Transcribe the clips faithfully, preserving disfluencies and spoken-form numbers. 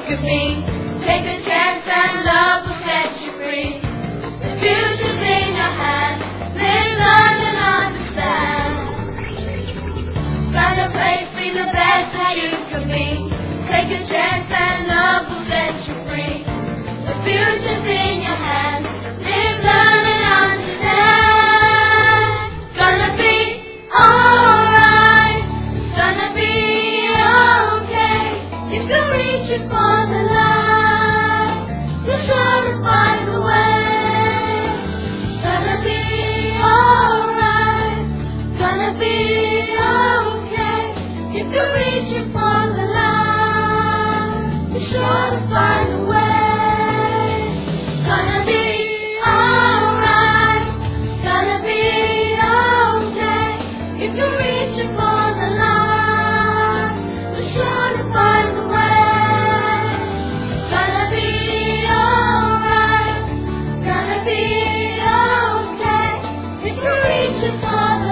could be. Take a chance and love will set you free. The future's in your hands. Live, learn and understand. Find a place, be the best that you can be. Take a chance and love will set you free. The future's in your hands. Live, learn and understand. Gonna be alright. Gonna be okay. If you reach it for the light, you're sure to find the way. Gonna be alright. Gonna be okay. If you reach it for the light, you're sure to find a way. Gonna be alright. Gonna be okay. If you reach it for the light, you're sure to find a way. Gonna be alright. Gonna be okay. If you reach it for the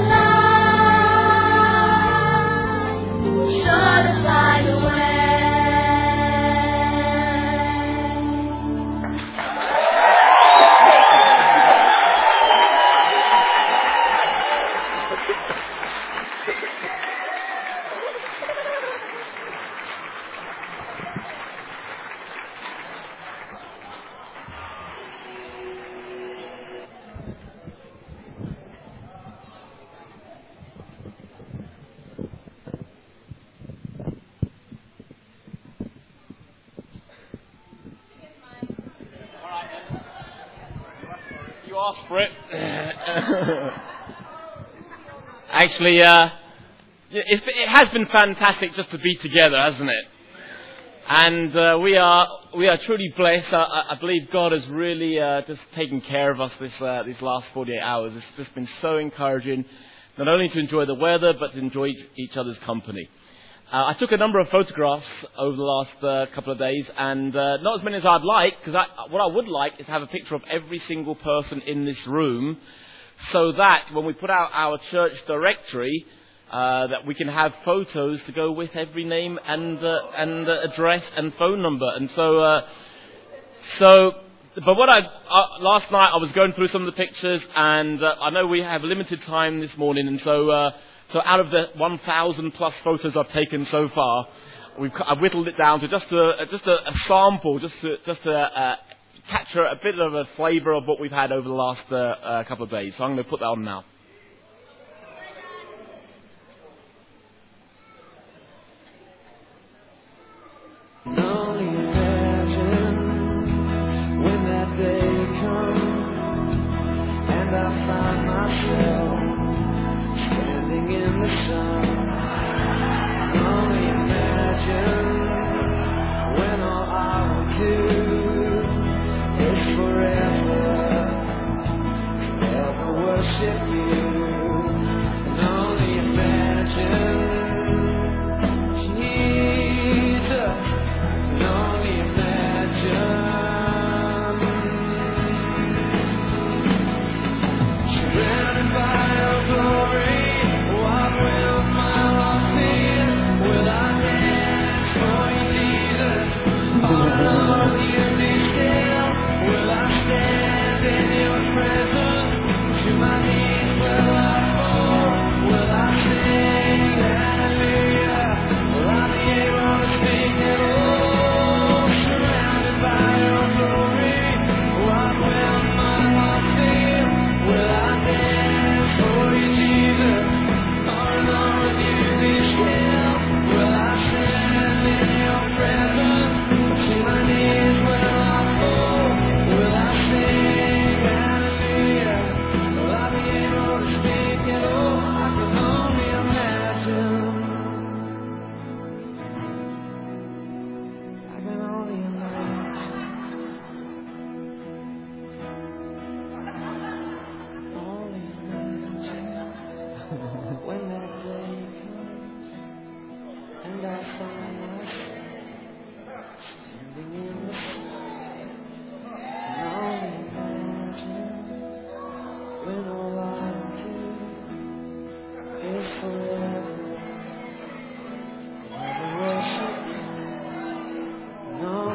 light, you're sure to find a way. You asked for it. Actually, uh, it's, it has been fantastic just to be together, hasn't it? And uh, we are we are truly blessed. I, I believe God has really uh, just taken care of us this uh, these last forty-eight hours. It's just been so encouraging, not only to enjoy the weather, but to enjoy each, each other's company. Uh, I took a number of photographs over the last uh, couple of days, and uh, not as many as I'd like, because I, what I would like is to have a picture of every single person in this room, so that when we put out our church directory, uh, that we can have photos to go with every name and uh, and uh, address and phone number. And so, uh, so, but what I uh, last night I was going through some of the pictures, and uh, I know we have limited time this morning, and so. Uh, So out of the one thousand plus photos I've taken so far, we've I've whittled it down to just a just a, a sample, just to, just to uh, capture a bit of a flavour of what we've had over the last uh, uh, couple of days. So I'm going to put that on now. Only imagine when that day comes and I find myself standing in the sun. Only imagine when all I will do is forever, forever worship you. And only imagine Jesus. And only imagine surrounded by your glory. No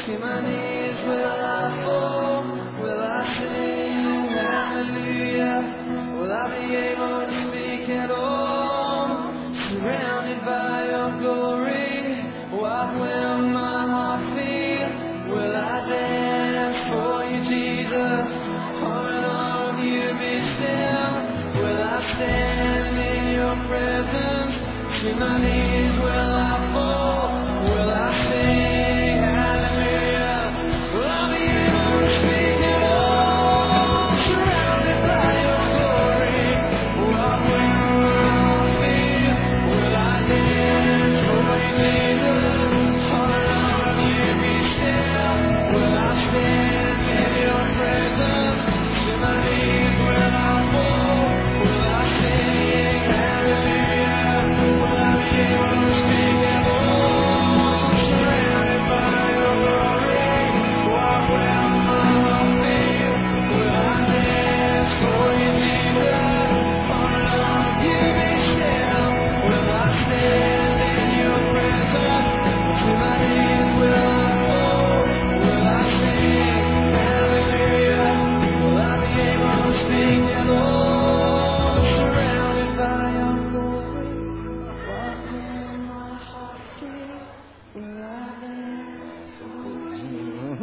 to my knees will I fall? Will I sing hallelujah? Will I be able to speak at all? Surrounded by your glory, what will my heart feel? Will I dance for you, Jesus? Or in all of you be still? Will I stand in your presence? To my knees will I fall? Will I sing hallelujah? Will I be able to speak at all? Surrounded by your glory, what will I feel? Will I dance for you, Jesus? Or in all of you be still? Will I stand in your presence? To my knees will I fall? Will I sing hallelujah? Will I be able to speak at all? Surrounded by your glory, what will my heart feel? Will I dance for you, Jesus? Or in all of you be still? Will I stand in your presence? To my knees will I fall? Will I sing hallelujah? Will I be able to speak at all? Surrounded by your glory, what will my heart feel? Will I dance for you?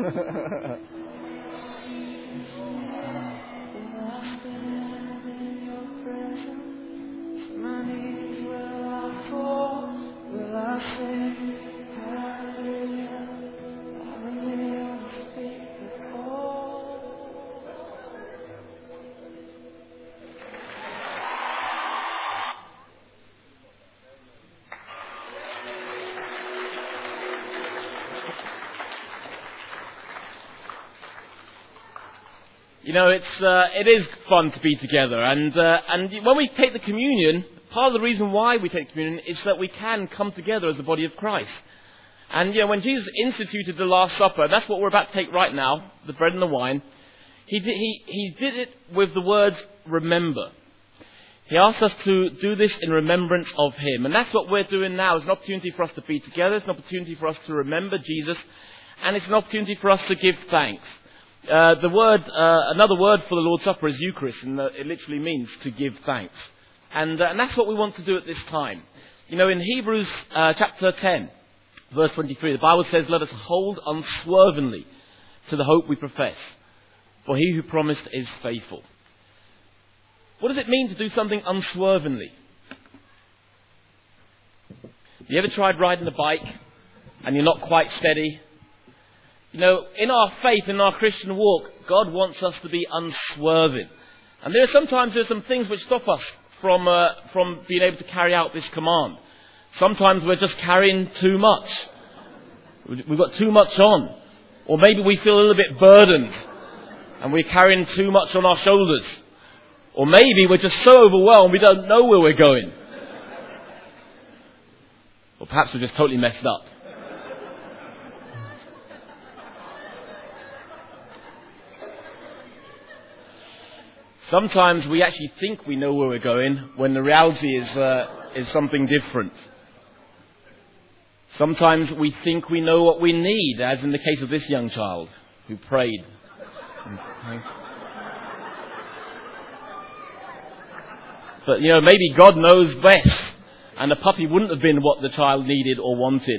Will I stand in your presence? To my knees will I fall? Will I sing hallelujah? I will be able to speak at all. You know, it's uh, it is fun to be together, and uh, and when we take the communion, part of the reason why we take communion is that we can come together as the body of Christ. And you know, when Jesus instituted the Last Supper, that's what we're about to take right now, the bread and the wine. He did, he he did it with the words "remember." He asked us to do this in remembrance of Him, and that's what we're doing now. It's an opportunity for us to be together. It's an opportunity for us to remember Jesus, and it's an opportunity for us to give thanks. Uh, the word, uh, another word for the Lord's Supper is Eucharist, and uh, it literally means to give thanks. And, uh, and that's what we want to do at this time. You know, in Hebrews uh, chapter ten, verse twenty-three, the Bible says, "Let us hold unswervingly to the hope we profess, for He who promised is faithful." What does it mean to do something unswervingly? Have you ever tried riding a bike and you're not quite steady? You know, in our faith, in our Christian walk, God wants us to be unswerving. And there are sometimes there are some things which stop us from uh, from being able to carry out this command. Sometimes we're just carrying too much. We've got too much on. Or maybe we feel a little bit burdened and we're carrying too much on our shoulders. Or maybe we're just so overwhelmed we don't know where we're going. Or perhaps we're just totally messed up. Sometimes we actually think we know where we're going when the reality is uh, is something different. Sometimes we think we know what we need, as in the case of this young child who prayed. But, you know, maybe God knows best, and the puppy wouldn't have been what the child needed or wanted.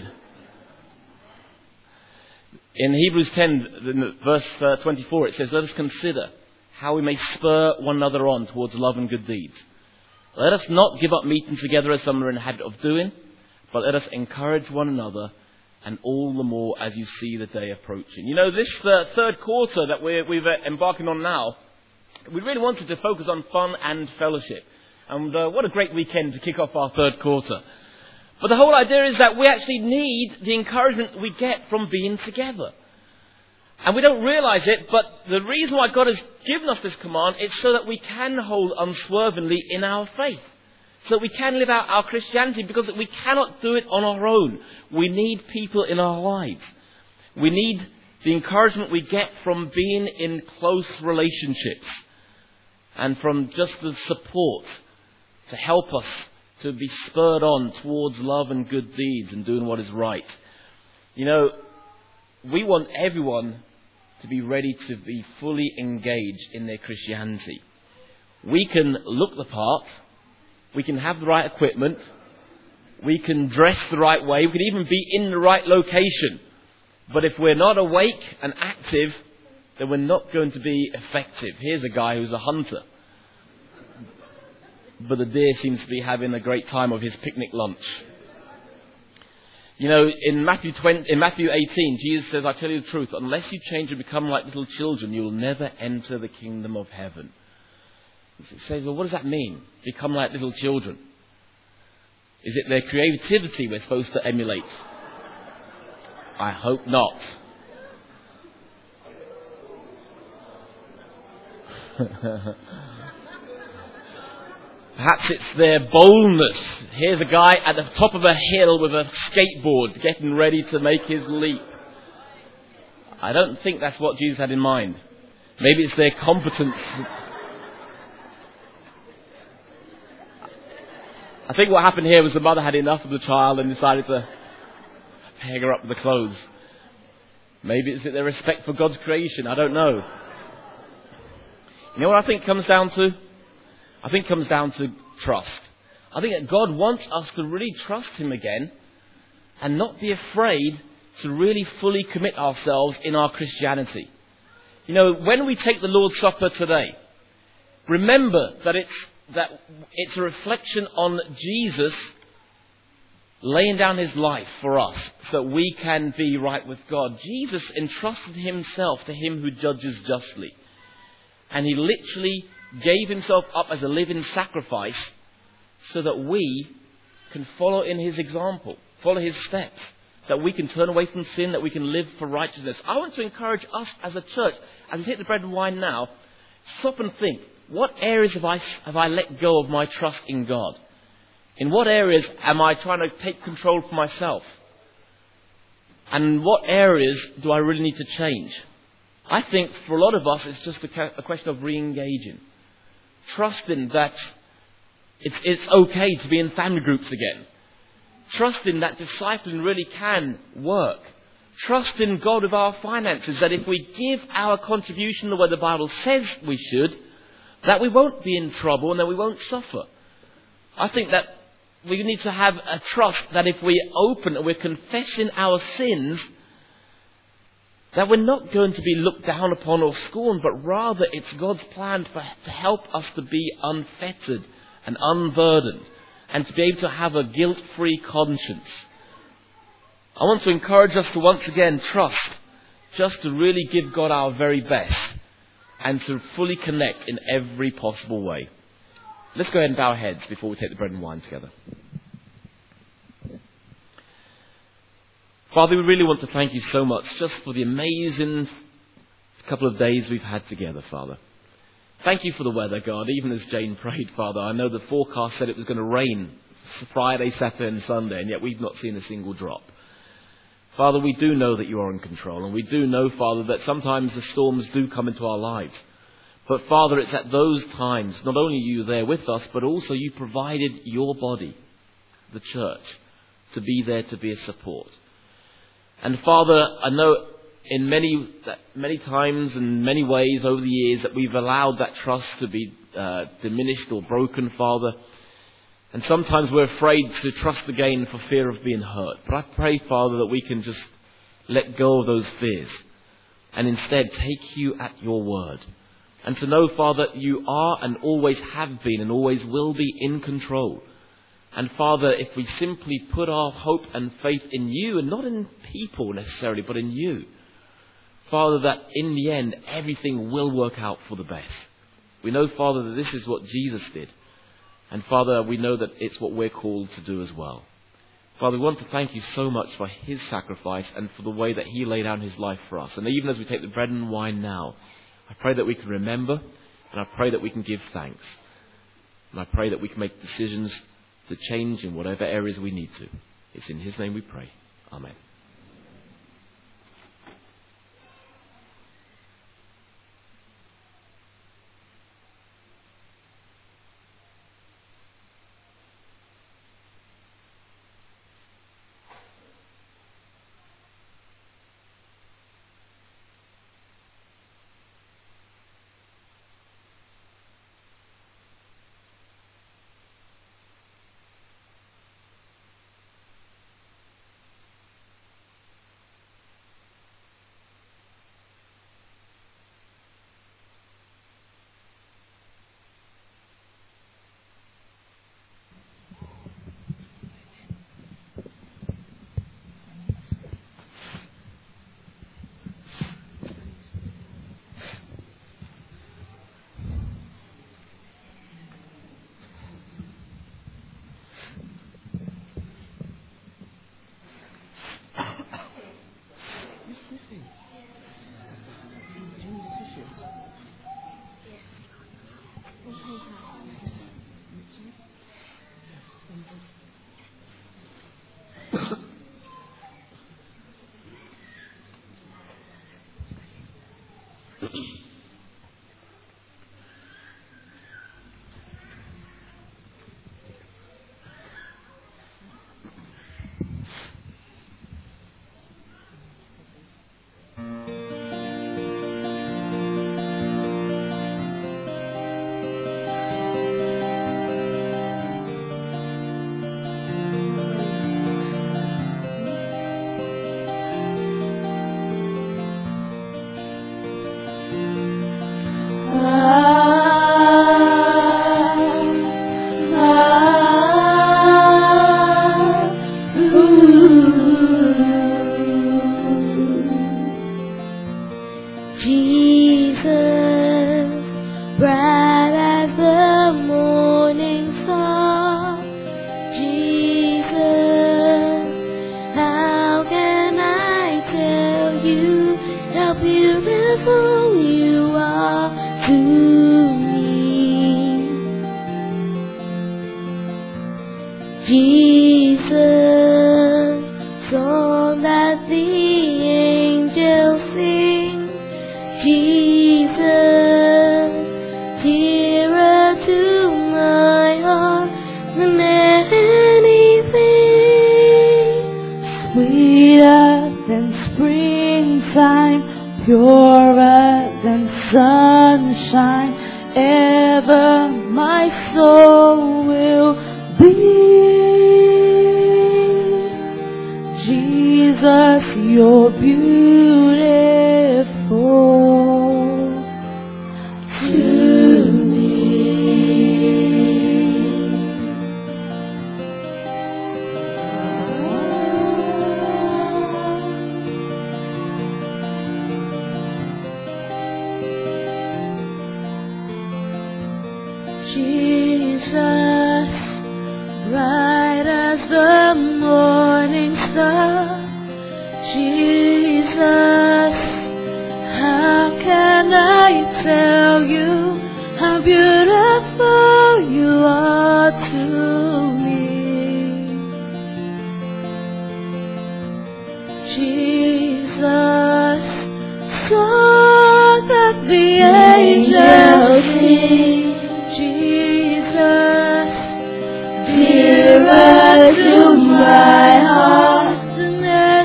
In Hebrews ten, verse uh, twenty-four, it says, "Let us consider how we may spur one another on towards love and good deeds. Let us not give up meeting together as some are in the habit of doing, but let us encourage one another, and all the more as you see the day approaching." You know, this uh, third quarter that we're we've, uh, embarking on now, we really wanted to focus on fun and fellowship. And uh, what a great weekend to kick off our third quarter. But the whole idea is that we actually need the encouragement we get from being together. And we don't realize it, but the reason why God has given us this command is so that we can hold unswervingly in our faith. So that we can live out our Christianity, because we cannot do it on our own. We need people in our lives. We need the encouragement we get from being in close relationships and from just the support to help us to be spurred on towards love and good deeds and doing what is right. You know, we want everyone to be ready to be fully engaged in their Christianity. We can look the part, we can have the right equipment, we can dress the right way, we can even be in the right location. But if we're not awake and active, then we're not going to be effective. Here's a guy who's a hunter, but the deer seems to be having a great time of his picnic lunch. You know, in Matthew twenty, in Matthew eighteen, Jesus says, I tell you the truth, unless you change and become like little children, you will never enter the kingdom of heaven. It says, well, what does that mean? Become like little children. Is it their creativity we're supposed to emulate? I hope not. Perhaps it's their boldness. Here's a guy at the top of a hill with a skateboard getting ready to make his leap. I don't think that's what Jesus had in mind. Maybe it's their competence. I think what happened here was the mother had enough of the child and decided to peg her up with the clothes. Maybe it's their respect for God's creation. I don't know. You know what I think comes down to? I think it comes down to trust. I think that God wants us to really trust Him again and not be afraid to really fully commit ourselves in our Christianity. You know, when we take the Lord's Supper today, remember that it's, that it's a reflection on Jesus laying down His life for us so that we can be right with God. Jesus entrusted Himself to Him who judges justly. And He literally gave Himself up as a living sacrifice so that we can follow in His example, follow His steps, that we can turn away from sin, that we can live for righteousness. I want to encourage us as a church, as we take the bread and wine now, stop and think, what areas have I, have I let go of my trust in God? In what areas am I trying to take control for myself? And what areas do I really need to change? I think for a lot of us it's just a, a question of re-engaging. Trusting that it's, it's okay to be in family groups again. Trusting that discipling really can work. Trusting God with our finances, that if we give our contribution the way the Bible says we should, that we won't be in trouble and that we won't suffer. I think that we need to have a trust that if we open and we're confessing our sins, that we're not going to be looked down upon or scorned, but rather it's God's plan for, to help us to be unfettered and unburdened and to be able to have a guilt-free conscience. I want to encourage us to once again trust, just to really give God our very best and to fully connect in every possible way. Let's go ahead and bow our heads before we take the bread and wine together. Father, we really want to thank you so much just for the amazing couple of days we've had together, Father. Thank you for the weather, God. Even as Jane prayed, Father, I know the forecast said it was going to rain Friday, Saturday and Sunday, and yet we've not seen a single drop. Father, we do know that you are in control, and we do know, Father, that sometimes the storms do come into our lives. But Father, it's at those times, not only are you there with us, but also you provided your body, the church, to be there to be a support. And Father, I know in many many times and many ways over the years that we've allowed that trust to be uh, diminished or broken, Father. And sometimes we're afraid to trust again for fear of being hurt. But I pray, Father, that we can just let go of those fears and instead take you at your word. And to know, Father, you are and always have been and always will be in control. And Father, if we simply put our hope and faith in you, and not in people necessarily, but in you, Father, that in the end, everything will work out for the best. We know, Father, that this is what Jesus did. And Father, we know that it's what we're called to do as well. Father, we want to thank you so much for his sacrifice and for the way that he laid down his life for us. And even as we take the bread and wine now, I pray that we can remember, and I pray that we can give thanks. And I pray that we can make decisions to change in whatever areas we need to. It's in his name we pray. Amen. that the angels sing. Jesus, dearer to my heart than anything. Sweeter than springtime, purer than sunshine, ever my soul will be. Jesus, you're beautiful to me. Jesus, bright as the morning star. Jesus, how can I tell you how beautiful you are to me? Jesus, so that the angels sing. Jesus, dearer to my heart than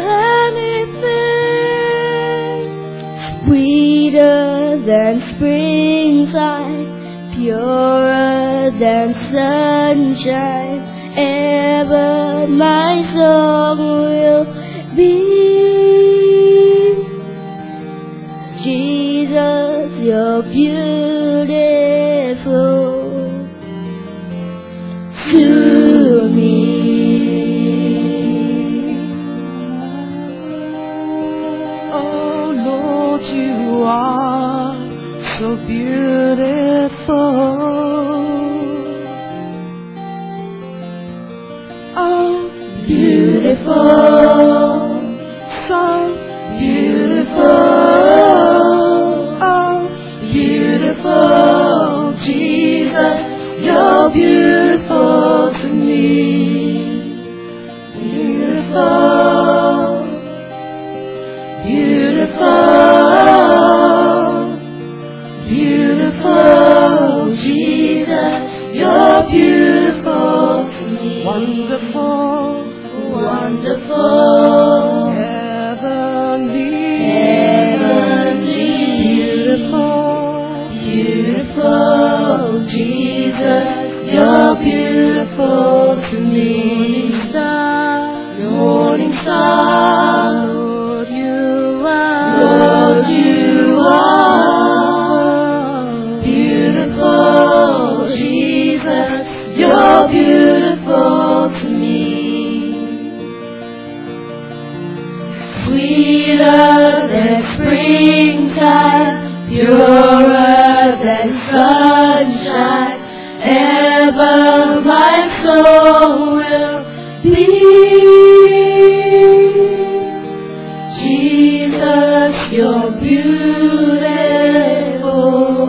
anything. Sweeter than springtime, purer than sunshine, ever my song will be. Jesus, you're beautiful to me. Oh Lord, you are so beautiful. Oh, beautiful, so beautiful. Oh, beautiful, Jesus, you're beautiful to me. Beautiful, beautiful, beautiful, Jesus, you're beautiful to me. Wonderful, wonderful, heavenly, heavenly, beautiful, beautiful, Jesus, you're beautiful to me. Morning star, morning star, Lord, you are, Lord, you are beautiful, Jesus, you're beautiful to me. Sweeter than springtime, purer than sunshine, ever my soul will be. Jesus, you're beautiful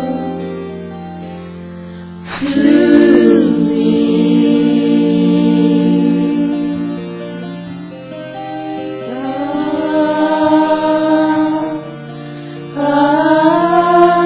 to me. Ah, ah,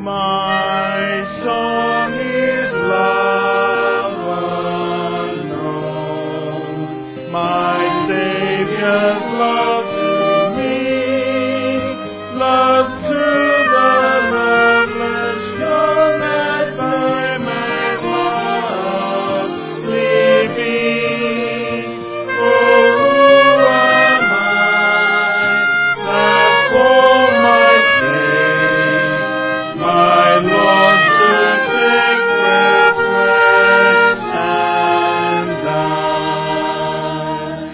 My song is love unknown. My Savior's love to me, love to the loveless shown that by my lovely be. Oh, who am I that for my sake my Lord should take breath and die?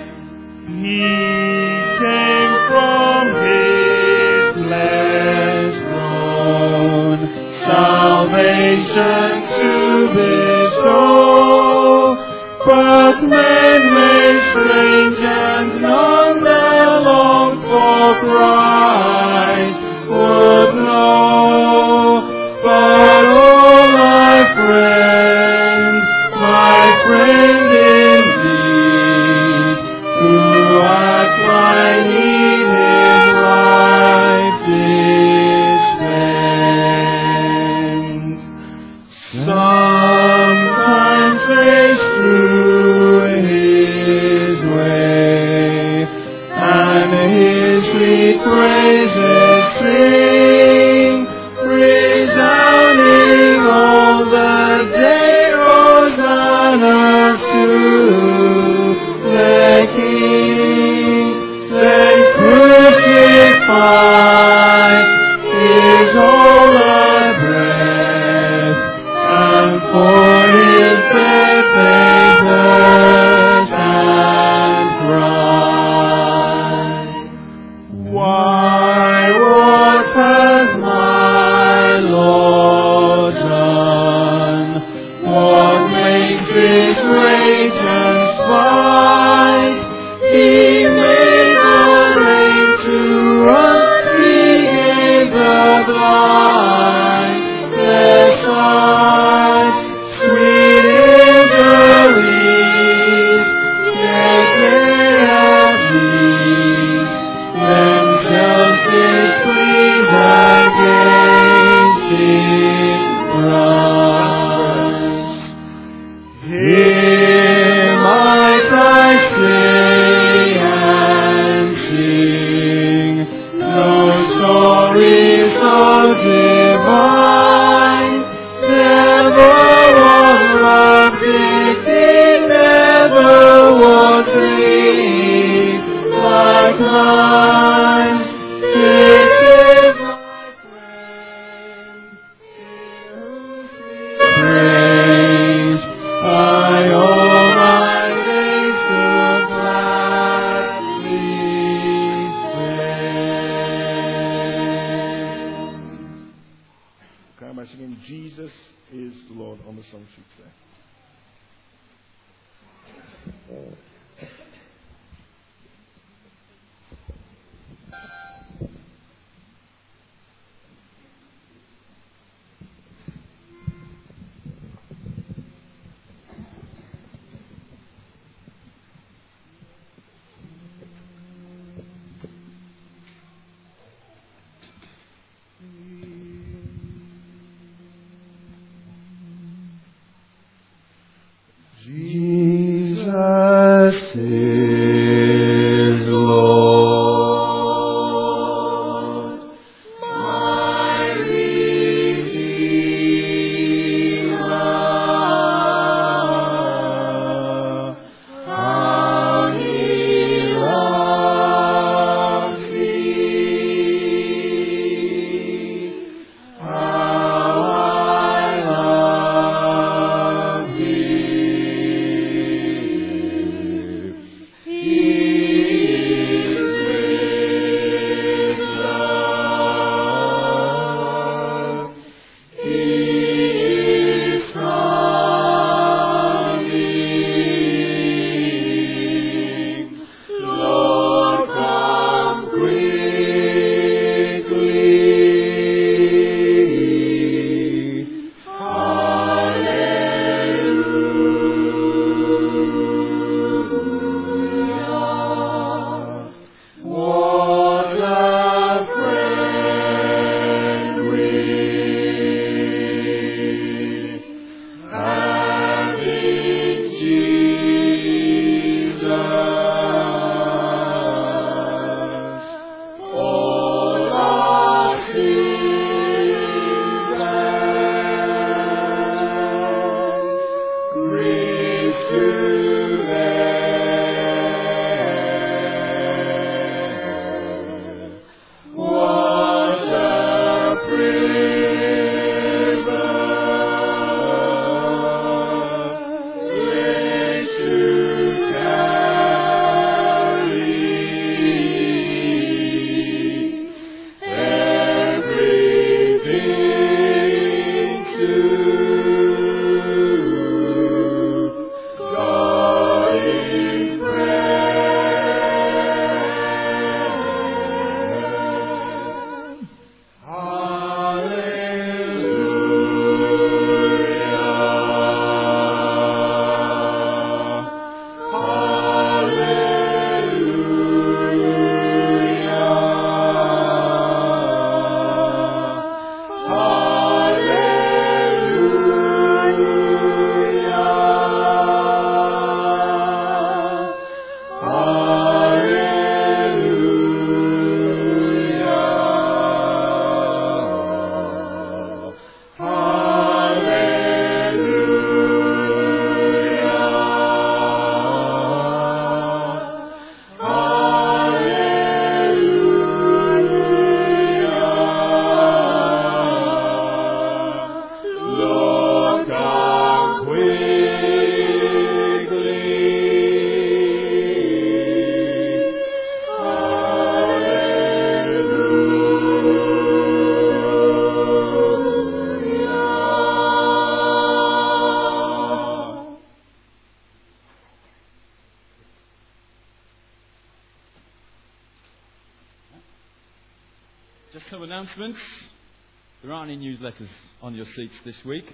Just some announcements. There aren't any newsletters on your seats this week.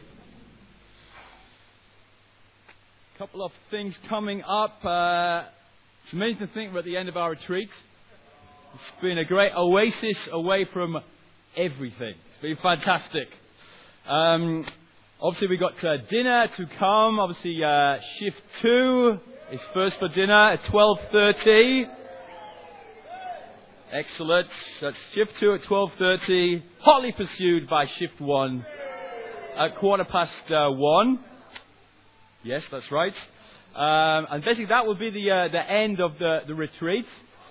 A couple of things coming up. Uh, it's amazing to think we're at the end of our retreat. It's been a great oasis away from everything. It's been fantastic. Um, obviously, we've got uh, dinner to come. Obviously, uh, shift two is first for dinner at twelve thirty. Excellent. That's shift two at twelve thirty, hotly pursued by shift one at quarter past uh, one. Yes, that's right. Um, and basically that will be the uh, the end of the, the retreat.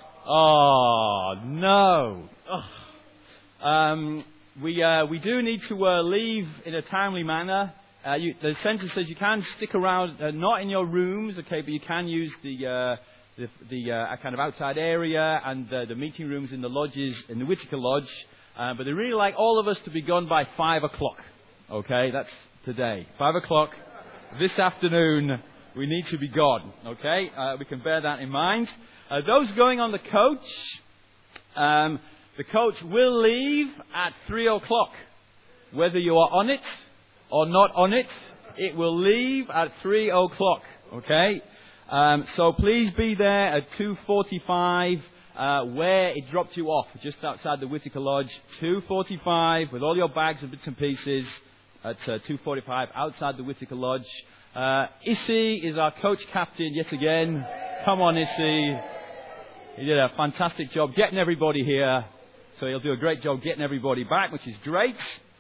Oh, no. Ugh. Um, we uh, we do need to uh, leave in a timely manner. Uh, you, the census says you can stick around, uh, not in your rooms, okay, but you can use the... Uh, the, the uh, kind of outside area and uh, the meeting rooms in the lodges, in the Whitaker Lodge. Uh, but they really like all of us to be gone by five o'clock. Okay, that's today. Five o'clock this afternoon, we need to be gone. Okay, uh, we can bear that in mind. Uh, those going on the coach, um, the coach will leave at three o'clock. Whether you are on it or not on it, it will leave at three o'clock. Okay? Um, so please be there at two forty-five, uh, where it dropped you off, just outside the Whitaker Lodge. two forty-five, with all your bags and bits and pieces, at uh, two forty-five, outside the Whitaker Lodge. Uh, Issy is our coach captain yet again. Come on, Issy. He did a fantastic job getting everybody here. So he'll do a great job getting everybody back, which is great.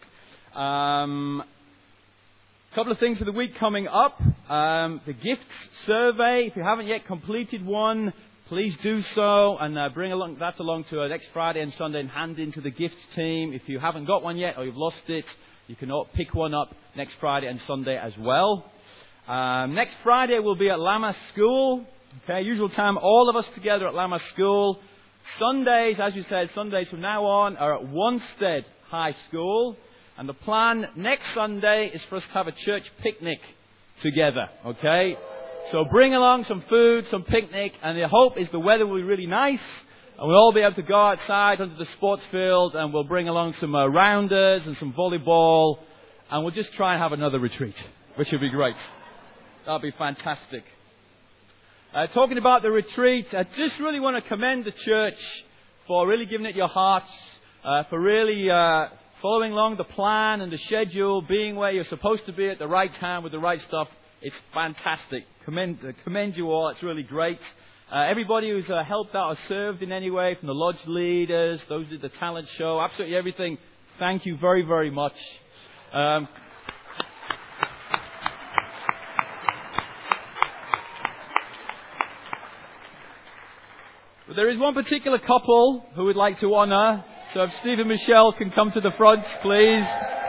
Um... Couple of things for the week coming up. Um, the gifts survey. If you haven't yet completed one, please do so and uh, bring along, that along to uh, next Friday and Sunday and hand into the gifts team. If you haven't got one yet or you've lost it, you can pick one up next Friday and Sunday as well. Um, next Friday we'll be at Lammas School. Okay, usual time, all of us together at Lammas School. Sundays, as you said, Sundays from now on are at Wanstead High School. And the plan next Sunday is for us to have a church picnic together, okay? So bring along some food, some picnic, and the hope is the weather will be really nice, and we'll all be able to go outside onto the sports field, and we'll bring along some uh, rounders and some volleyball, and we'll just try and have another retreat, which would be great. That'll be fantastic. Uh, talking about the retreat, I just really want to commend the church for really giving it your hearts, uh, for really... Uh, following along the plan and the schedule, being where you're supposed to be at the right time with the right stuff. It's fantastic. Commend, uh, commend you all. It's really great. Uh, everybody who's uh, helped out or served in any way, from the lodge leaders, those who did the talent show, absolutely everything. Thank you very, very much. Um, but there is one particular couple who would like to honour. So if Steve and Michelle can come to the front, please.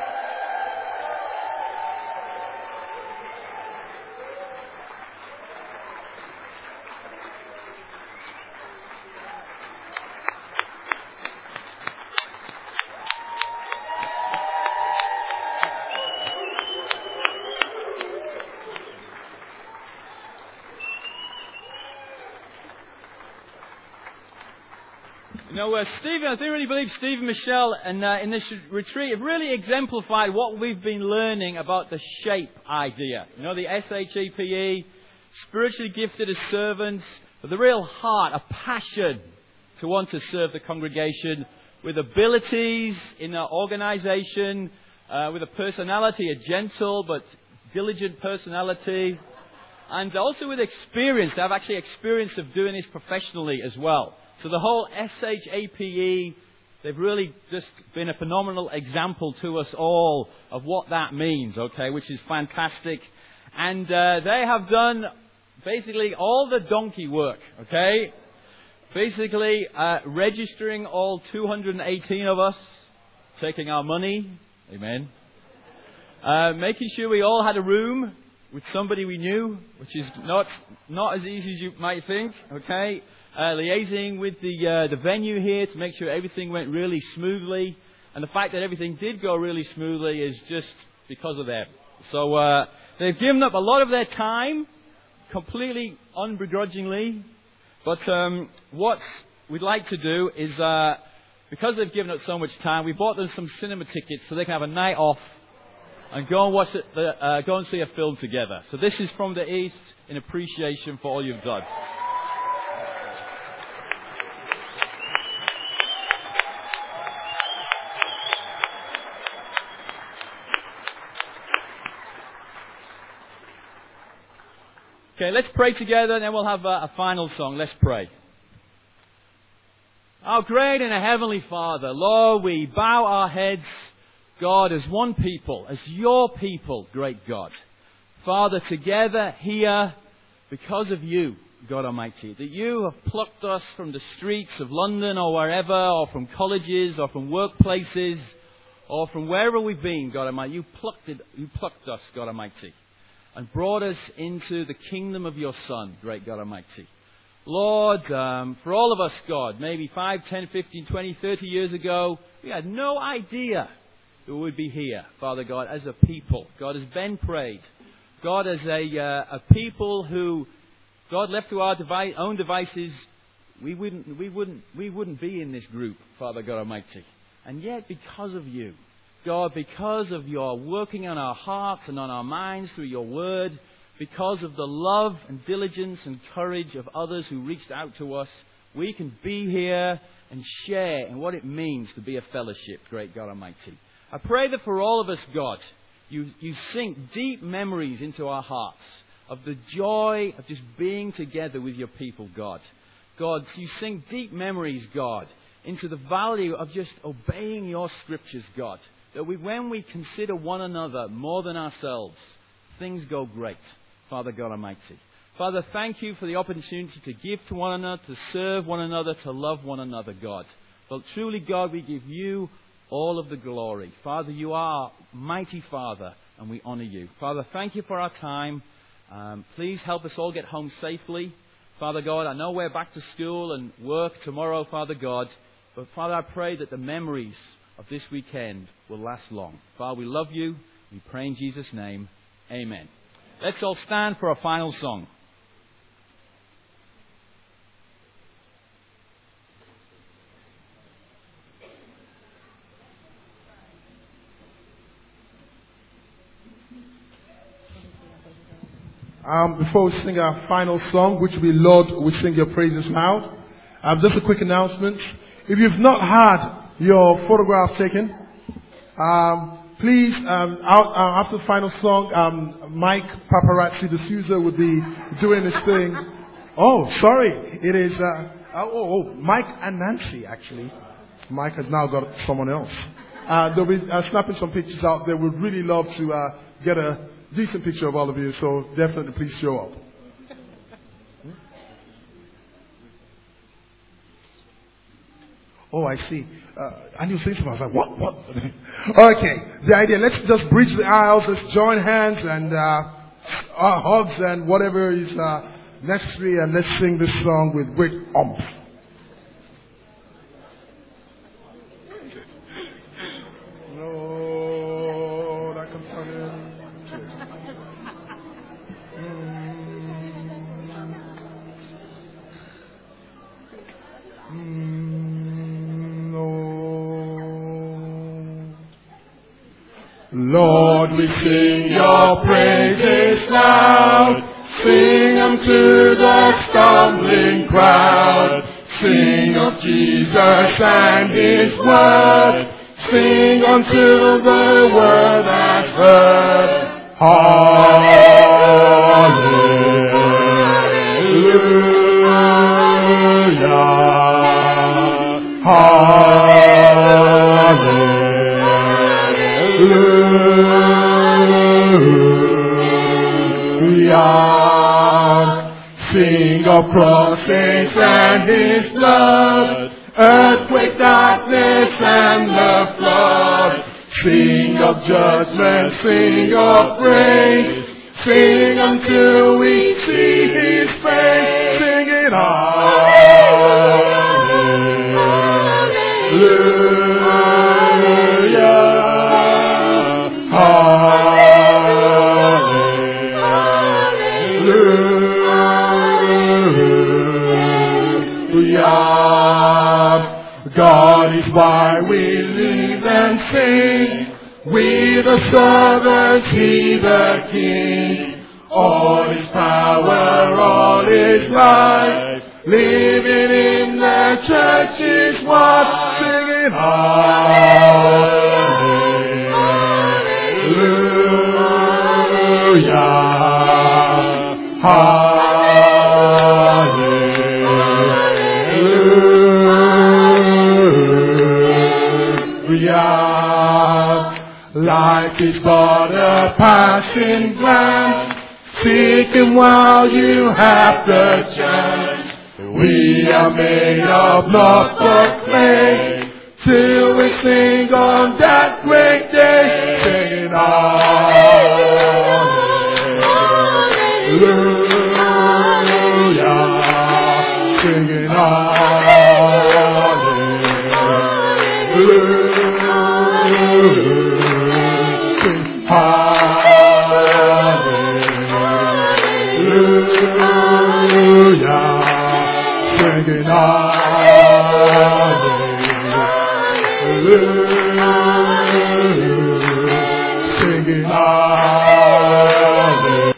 You know, uh, Stephen, I think really believe Steve and Michelle and, uh, in this retreat have really exemplified what we've been learning about the SHAPE idea. You know, the S H A P E, spiritually gifted as servants, with a real heart, a passion to want to serve the congregation, with abilities in our organisation, uh, with a personality, a gentle but diligent personality, and also with experience. They have actually experience of doing this professionally as well. So the whole S H A P E, they've really just been a phenomenal example to us all of what that means, okay, which is fantastic. And uh, they have done basically all the donkey work, okay? Basically uh, registering all two hundred eighteen of us, taking our money, amen. Uh, making sure we all had a room with somebody we knew, which is not not as easy as you might think, okay? Uh, liaising with the uh, the venue here to make sure everything went really smoothly. And the fact that everything did go really smoothly is just because of them. So uh, they've given up a lot of their time, completely unbegrudgingly. But um, what we'd like to do is uh, because they've given us so much time, we bought them some cinema tickets so they can have a night off and go and watch it, the, uh, go and see a film together. So this is from the East in appreciation for all you've done. Okay, let's pray together and then we'll have a, a final song. Let's pray. Our great and a heavenly Father, Lord, we bow our heads, God, as one people, as your people, great God. Father, together here, because of you, God Almighty, that you have plucked us from the streets of London or wherever, or from colleges, or from workplaces, or from wherever we've been, God Almighty. You plucked it, you plucked us, God Almighty, and brought us into the kingdom of your Son, great God Almighty. Lord, um, for all of us, God, maybe five, ten, fifteen, twenty, thirty years ago, we had no idea that we would be here, Father God, as a people. God, as Ben prayed, God, as a, uh, a people who, God, left to our device, own devices, we wouldn't, we wouldn't, we wouldn't be in this group, Father God Almighty. And yet, because of you, God, because of your working on our hearts and on our minds through your word, because of the love and diligence and courage of others who reached out to us, we can be here and share in what it means to be a fellowship, great God Almighty. I pray that for all of us, God, you, you sink deep memories into our hearts of the joy of just being together with your people, God. God, you sink deep memories, God, into the value of just obeying your scriptures, God. That we, when we consider one another more than ourselves, things go great, Father God Almighty. Father, thank you for the opportunity to give to one another, to serve one another, to love one another, God. But truly, God, we give you all of the glory. Father, you are mighty Father, and we honor you. Father, thank you for our time. Um, please help us all get home safely. Father God, I know we're back to school and work tomorrow, Father God. But Father, I pray that the memories of this weekend will last long. Father, we love you. We pray in Jesus' name. Amen. Let's all stand for a final song. Um, before we sing our final song, which will be Lord, we sing your praises loud. Um, just a quick announcement. If you've not had your photograph taken, um, please, um, out, uh, after the final song, um, Mike Paparazzi D'Souza will be doing his thing. Oh, sorry. It is, uh, oh, oh, Mike and Nancy, actually. Mike has now got someone else. Uh, they'll be uh, snapping some pictures out there. We'd really love to uh, get a decent picture of all of you, so definitely please show up. Oh, I see. Uh, and you say something. I was like, what? What? Okay. The idea, let's just bridge the aisles. Let's join hands and uh, uh, hugs and whatever is uh, necessary. And let's sing this song with great oomph. Lord, I confess. Lord, we sing your praises loud. Sing unto the stumbling crowd. Sing of Jesus and his word. Sing until the world has heard. Hallelujah. Hallelujah. Sing of crosses and his blood, earthquake, darkness and the flood. Sing of judgment, sing of praise, sing until we see his face. Sing it hallelujah, hallelujah. God is why we live and sing. We the servants, He the King. All His power, all His life. Living in the church is what, singing hallelujah, hallelujah. Life is but a passing glance. Seek Him while you have the chance. We are made of naught but clay, till we sing on that great day, singing hallelujah, singing hallelujah, sing hallelujah. Singing hallelujah.